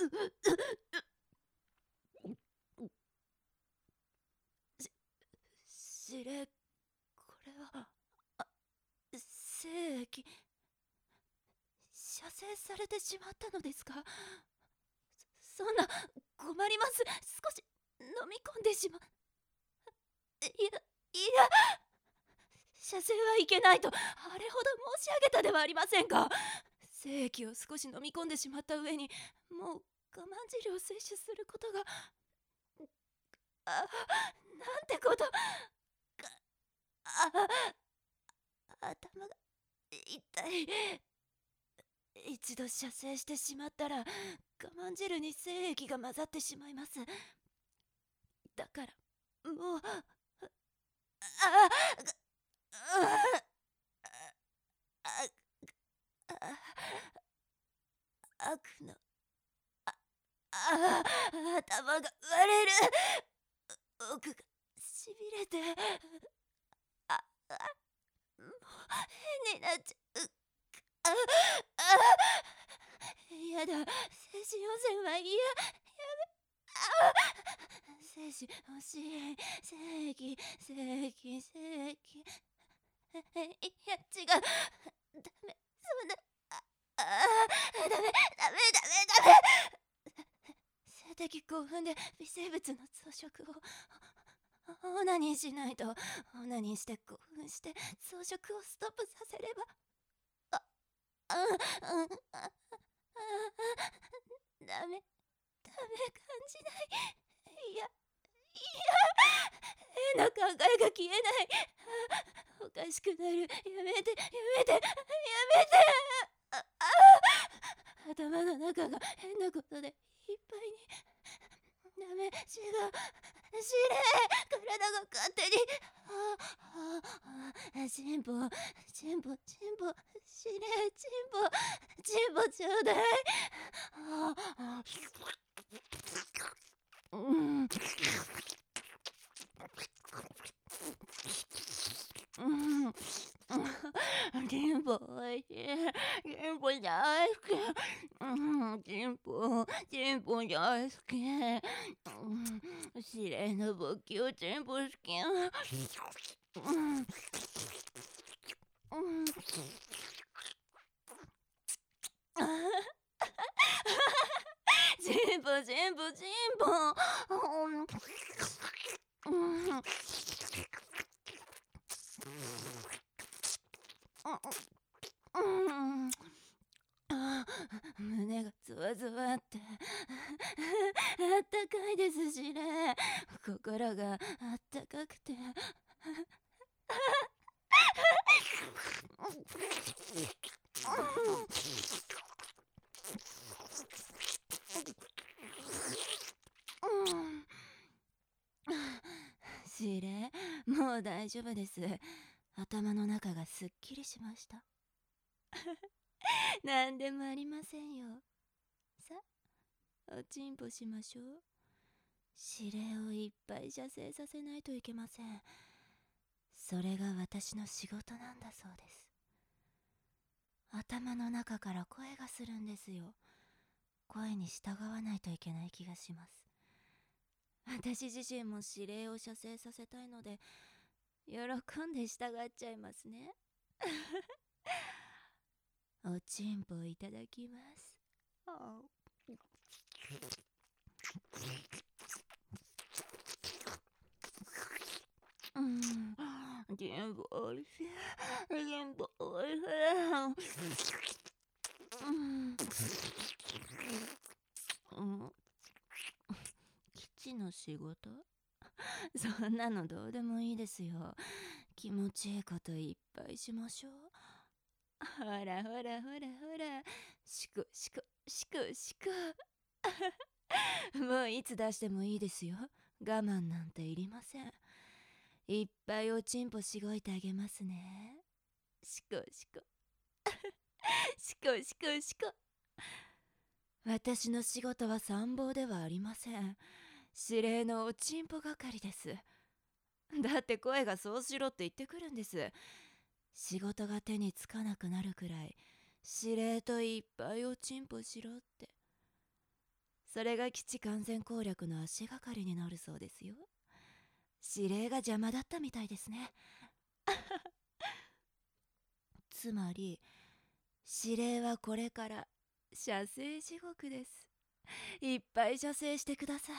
司令、これは精液、射精されてしまったのですか？そんな、困ります。少し飲み込んでしま、射精はいけないとあれほど申し上げたではありませんか。精液を少し飲み込んでしまった上に、もう我慢汁を摂取することが、なんてこと。頭が痛い。一度射精してしまったら我慢汁に精液が混ざってしまいます。だからもう悪の頭が割れる。奥がしびれてもう変になっちゃう。やだ、精神汚染は嫌。精子欲しい。正義正義正義。いや違う。ダメ、そんな。ダメダメダメダメ。性的興奮で微生物の増殖をオナニーしないと。オナニーして興奮して増殖をストップさせれば。ダメ感じない。いや変な考えが消えない。おかしくなる。やめてやめてやめて。頭の中が変なことでいっぱいに。ダメ、違う。司令、体が勝手に。進歩進歩進歩。司令、進歩進歩ちょうだい。進歩おいしい。進歩大好き。進歩大好き。司令の勃起を進歩好き。進歩進歩進歩。胸がゾワゾワってあったかいです。司令、心があったかくて。司令、もう大丈夫です。頭の中がすっきりしました。なんでもありませんよ。さ、おちんぽしましょう。司令をいっぱい射精させないといけません。それが私の仕事なんだそうです。頭の中から声がするんですよ。声に従わないといけない気がします。私自身も司令を射精させたいので、喜んで従っちゃいますね。おちんぽいただきます。全部おいしい。全部おいしい。基地の仕事？そんなのどうでもいいですよ。気持ちいいこといっぱいしましょう。ほらほらほらほら。しこしこしこしこ。もういつ出してもいいですよ。我慢なんていりません。いっぱいおちんぽしごいてあげますね。しこしこ。しこしこしこ。私の仕事は参謀ではありません。司令のおちんぽ係です。だって声がそうしろって言ってくるんです。仕事が手につかなくなるくらい司令といっぱいおちんぽしろって。 それが基地完全攻略の足がかりになるそうですよ。指令が邪魔だったみたいですね。つまり指令はこれから射精地獄です。いっぱい射精してください。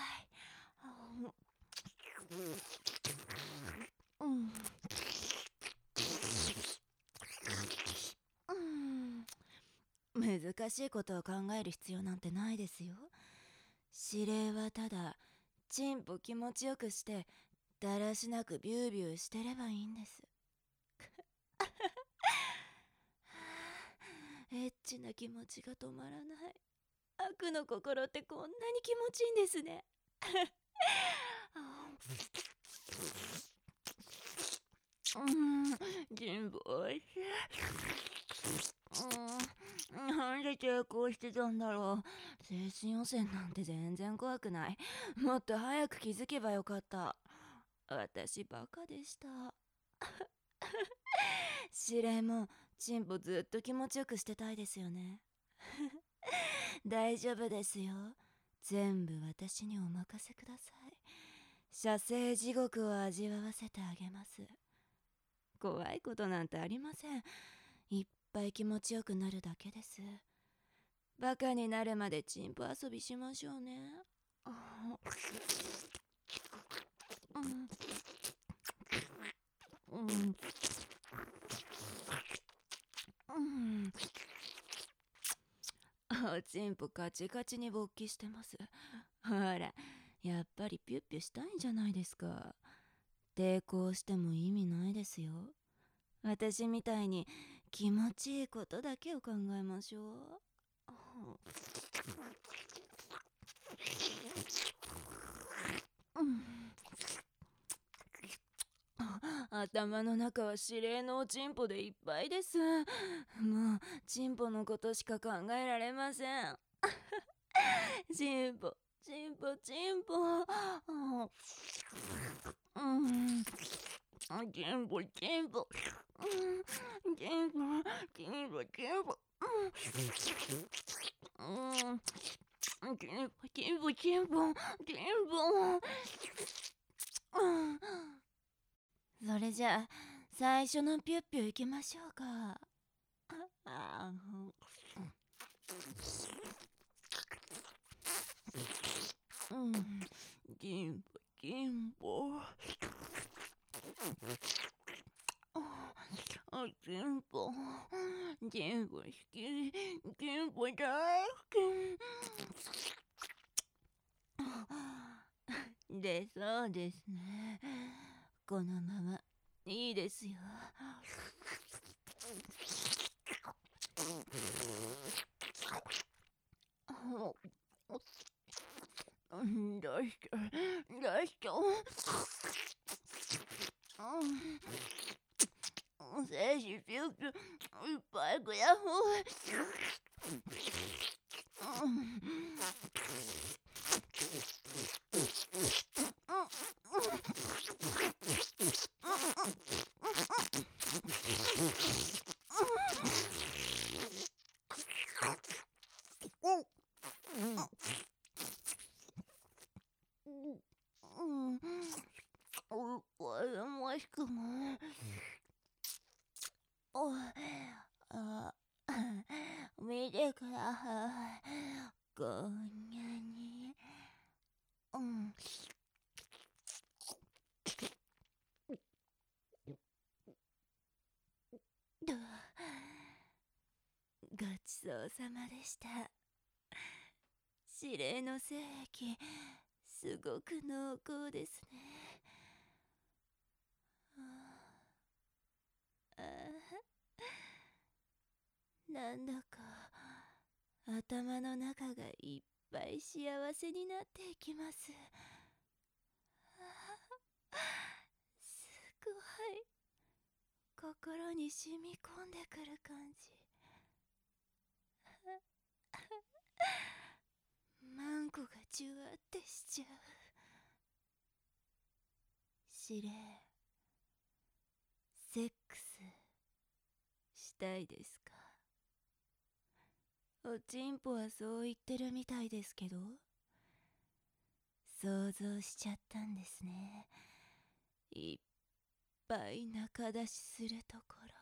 難しいことを考える必要なんてないですよ。指令はただチンポ気持ちよくしてだらしなくビュービューしてればいいんです。エッチな気持ちが止まらない。悪の心ってこんなに気持ちいいんですね。人望おいしい。なんで抵抗してたんだろう。精神汚染なんて全然怖くない。もっと早く気づけばよかった。私バカでした。指令もチンポずっと気持ちよくしてたいですよね。大丈夫ですよ。全部私にお任せください。射精地獄を味わわせてあげます。怖いことなんてありません。いっぱい気持ちよくなるだけです。バカになるまでチンポ遊びしましょうね。おちんぽカチカチに勃起してます。ほら、やっぱりピュッピュしたいんじゃないですか。抵抗しても意味ないですよ。私みたいに気持ちいいことだけを考えましょう。頭の中は指令のおちんぽでいっぱいです。もうちんぽのことしか考えられません。ちんぽちんぽちんぽ。チンポチンポチンポチンポチンポチンポチンポチンポ。それじゃあ最初のピュッピュ行きましょうか。チンポチンポチンポチンポ好き、チンポ大好きで、そうですね。このままいいですよ。どうして精子ピュッピュいっぱいくやほこれもしくも見てください。こんなに。ごちそうさまでした。指令の精液、すごく濃厚ですね。なんだか頭の中がいっぱい幸せになっていきます。すごい心に染み込んでくる感じ。マンコがジュワってしちゃう。指令、セックスしたいですか？おちんぽはそう言ってるみたいですけど。 想像しちゃったんですね。いっぱい中出しするところ。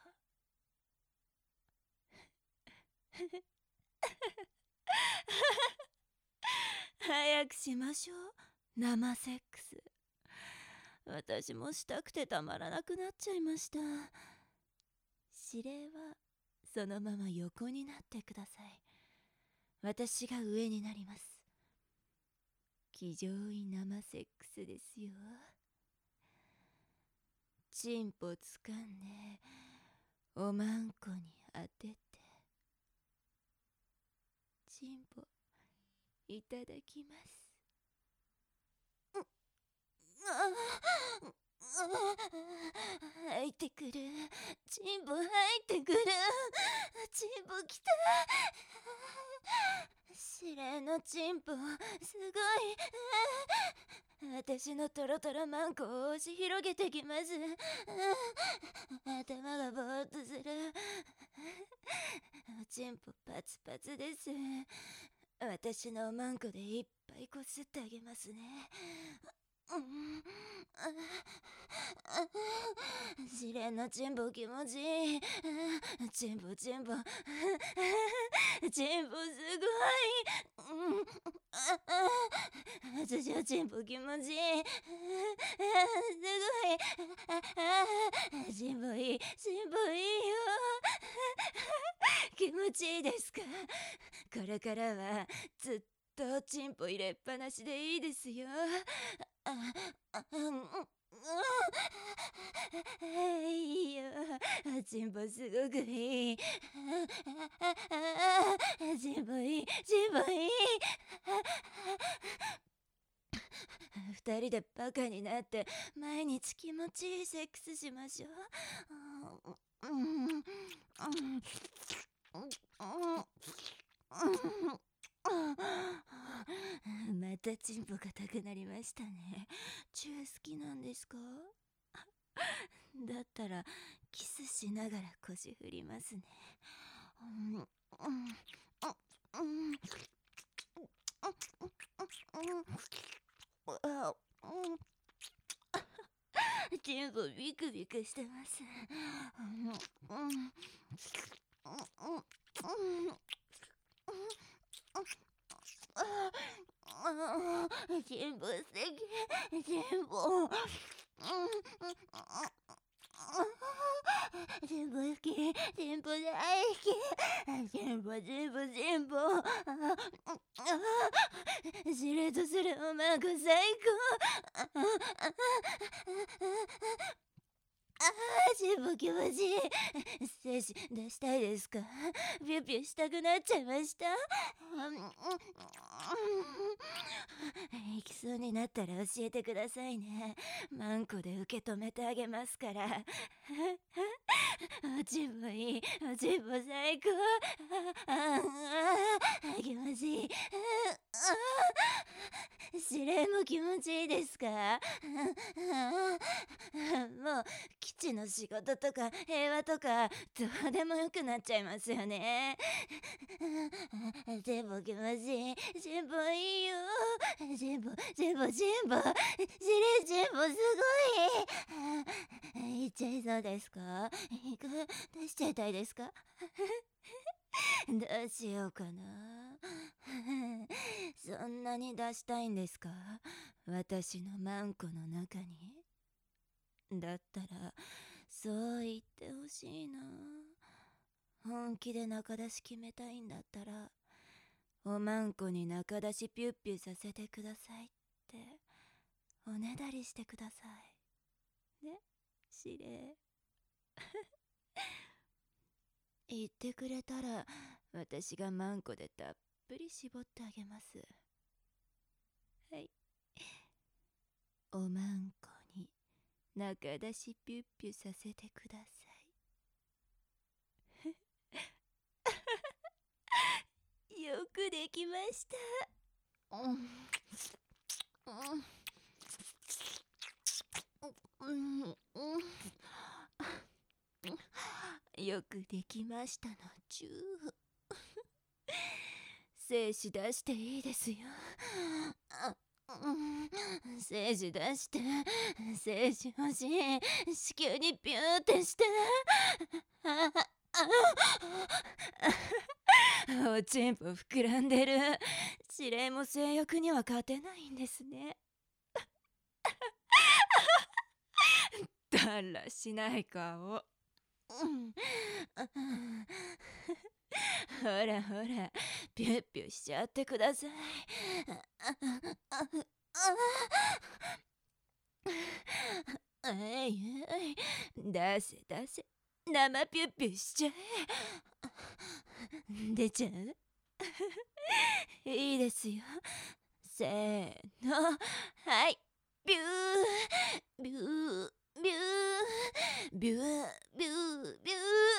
早くしましょう、生セックス。私もしたくてたまらなくなっちゃいました。指令はそのまま横になってください。私が上になります。気上位生セックスですよ。チンポつかんでおまんこに当てて、チンポいただきます。入ってくる、チンポ入ってくる、チンポきた。指令のチンポすごい。私のトロトロマンコを押し広げてきます。頭がぼーっとする。チンポパツパツです。私のマンコでいっぱいこすってあげますね。試練のチンポ気持ちいい。チンポチンポチンポすごい。私はチンポ気持ちいい。すごい。チンポいい、チンポいいよ。気持ちいいですか？これからはずっとチンポ入れっぱなしでいいですよ。いいよ。チンポすごくいい。チンポいい、チンポいい。二人でバカになって毎日気持ちいいセックスしましょう。またチンポ硬くなりましたね。チュー好きなんですか？だったらキスしながら腰振りますね。チンポビクビクしてます。チンポ素敵。チンポチンポ好き。チンポ大好き。チンポチンポチンポ。しれっとするおまんこ最高。チンポ気持ちいい。精子出したいですか？ピュピュしたくなっちゃいました。行きそうになったら教えてくださいね。マンコで受け止めてあげますから。チンポいい、チンポ最高。気持ちいい。指令も気持ちいいですか？もう基地の仕事とか平和とかどうでもよくなっちゃいますよね。全部気持ちいい。全部いいよ。全部指令全部すごい。いっちゃいそうですか？出しちゃいたいですか？どうしようかな。そんなに出したいんですか？私のマンコの中に。だったらそう言ってほしいな。本気で中出し決めたいんだったらおまんこに中出しピュッピュさせてくださいっておねだりしてくださいね、指令。言ってくれたら私がマンコでたっぷり絞ってあげます。はい、おまんこに中出しピュッピュさせてください。よくできました。よくできましたのチュー。精子出していいですよ。 精子出して、精子欲しい、子宮にピューってして。おちんぽ膨らんでる。指令も性欲には勝てないんですね。だらしない顔。ほらほら、ピュッピュしちゃってください。えいえい、出せ出せ、生ピュッピュしちゃえ。出ちゃう。いいですよ。せーの、はい、ビュービュービュービュービュービュー。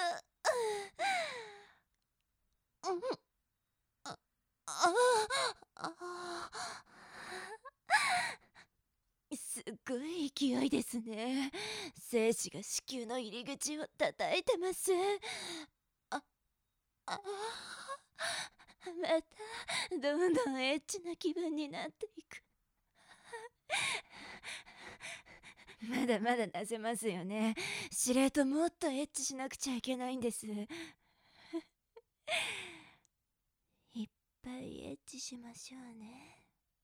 すっごい勢いですね。精子が子宮の入り口を叩いてます。あ、あ、またどんどんエッチな気分になっていく。まだまだ出せますよね。しれともっとエッチしなくちゃいけないんです。いっぱいエッチしましょうね。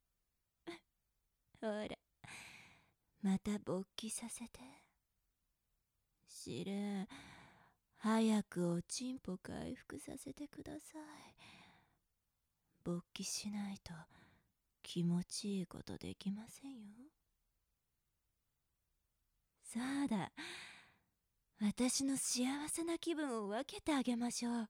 ほら、また勃起させて。しれ、早くおちんぽ回復させてください。勃起しないと気持ちいいことできませんよ。さあだ、私の幸せな気分を分けてあげましょう。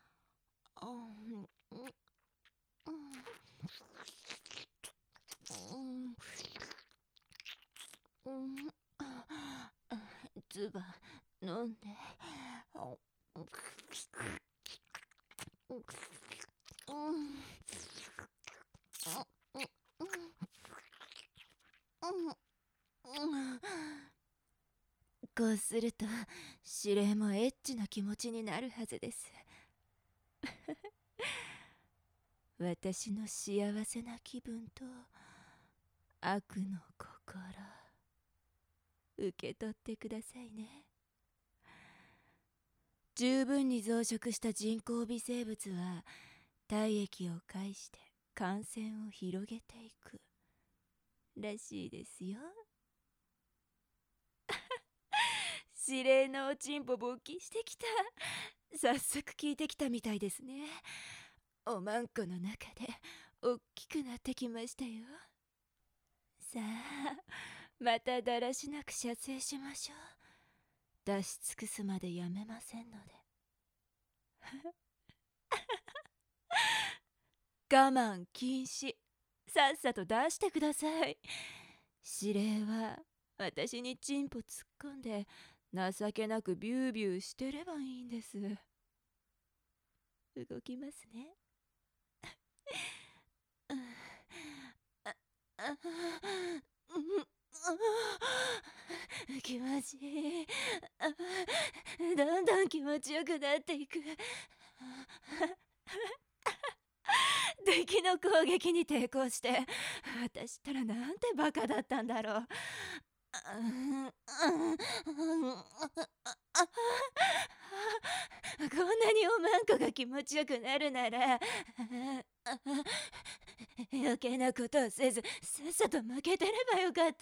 ズバ飲んで。こうすると指令もエッチな気持ちになるはずです。私の幸せな気分と悪の心、受け取ってくださいね。十分に増殖した人工微生物は体液を介して感染を広げていくらしいですよ。指令のおちんぽ勃起してきた。早速聞いてきたみたいですね。おまんこの中でおっきくなってきましたよ。さあ、まただらしなく射精しましょう。出し尽くすまでやめませんので。我慢禁止。さっさと出してください。指令は私にチンポ突っ込んで情けなくビュービューしてればいいんです。動きますね。気持ちいい。どんどん気持ちよくなっていく。敵の攻撃に抵抗して、私ったらなんてバカだったんだろう。こんなにおまんこが気持ちよくなるなら余計なことをせずさっさと負けてればよかった。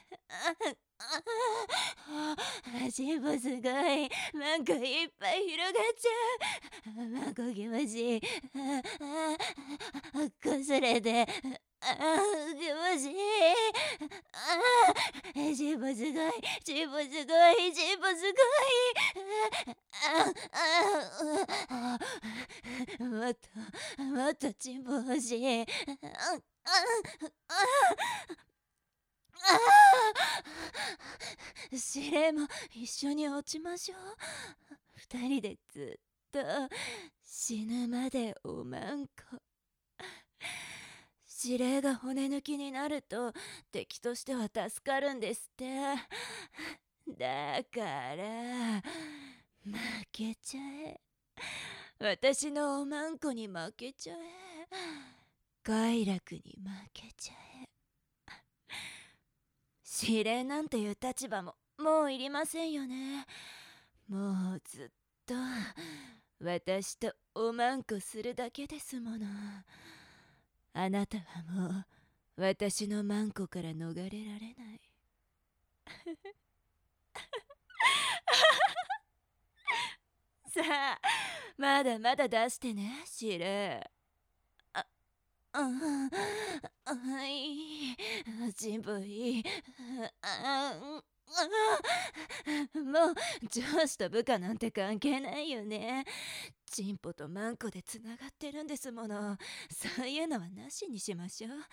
足もすごい。マンコいっぱい広がっちゃう。マンコ気持ちいい。こすれて気持ちいい。チンポすごい。チンポすごい。チンポすごい。もっともっとチンポ欲しい。指令も一緒に落ちましょう。二人でずっと死ぬまでおまんこ。指令が骨抜きになると敵としては助かるんですって。だから負けちゃえ。私のおまんこに負けちゃえ。快楽に負けちゃえ。 指令なんていう立場ももういりませんよね。もうずっと私とおまんこするだけですもの。あなたはもう私のマンコから逃れられない。さあ、まだまだ出してね、指令。はい、人望いい。もう上司と部下なんて関係ないよね。チンポとマンコでつながってるんですもの。そういうのはなしにしましょう。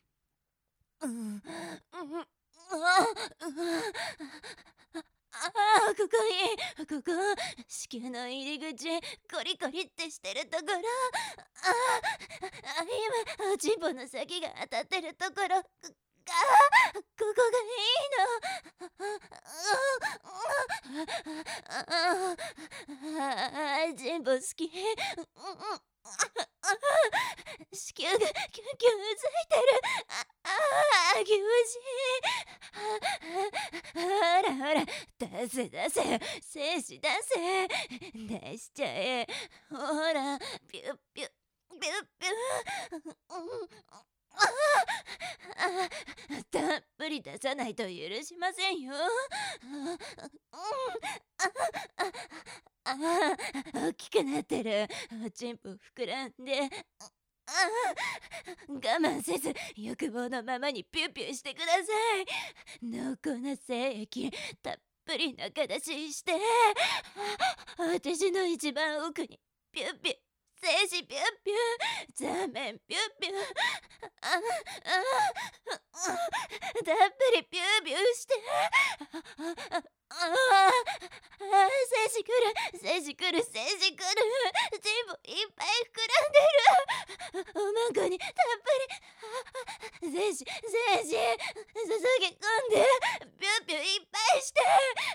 ここいい。ここ、子宮の入り口、コリコリってしてるところ。今、チンポの先が当たってるところ。ここがいいの。チンポ好き。子宮がキュンキュンうずいてる。気持ちいい。ほらほら、出せ出せ、精子出せ、出しちゃえ。ほら、ピュッピュッピュッピュッ。たっぷり出さないと許しませんよ。大きくなってる。チンポ膨らんで。我慢せず欲望のままにピュッピュしてください。濃厚な精液たっぷり中出しして、私の一番奥にピュッピュ、精子ピュッピュ、座面ピュッピュ、たっぷりピューピューして、精子来る、精子来る、精子来る、全部いっぱい膨らんでる。おまんこにたっぷり精子注ぎ込んで、ピュッピュいっぱいして、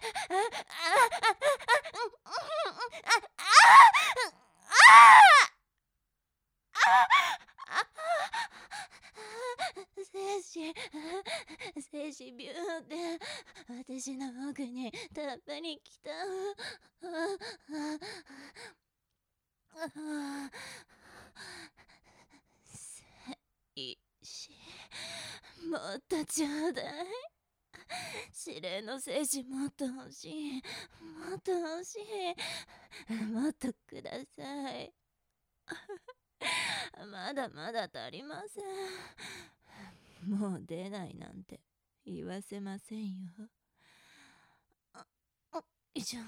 精子ビューって私の奥にたっぷり来た。精子もっとちょうだい。指令の精子もっと欲しい。もっと欲しい。もっとください。まだまだ足りません。もう出ないなんて言わせませんよ。よいしょ。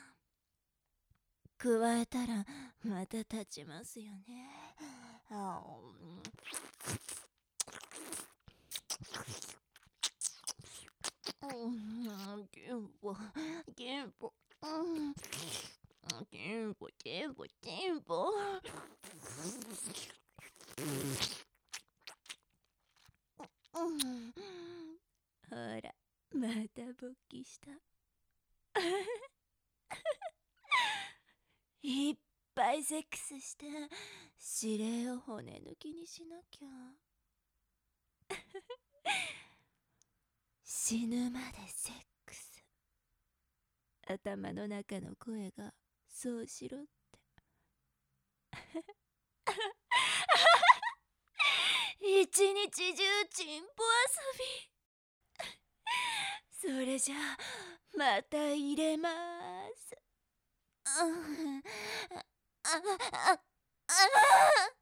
加えたらまた立ちますよね。金歩、金歩、金歩、金歩、金歩。ほら、また勃起した。いっぱいセックスして指令を骨抜きにしなきゃ。死ぬまでセックス。頭の中の声がそうしろって。一日中チンポ遊び。それじゃあまた入れます。ああああ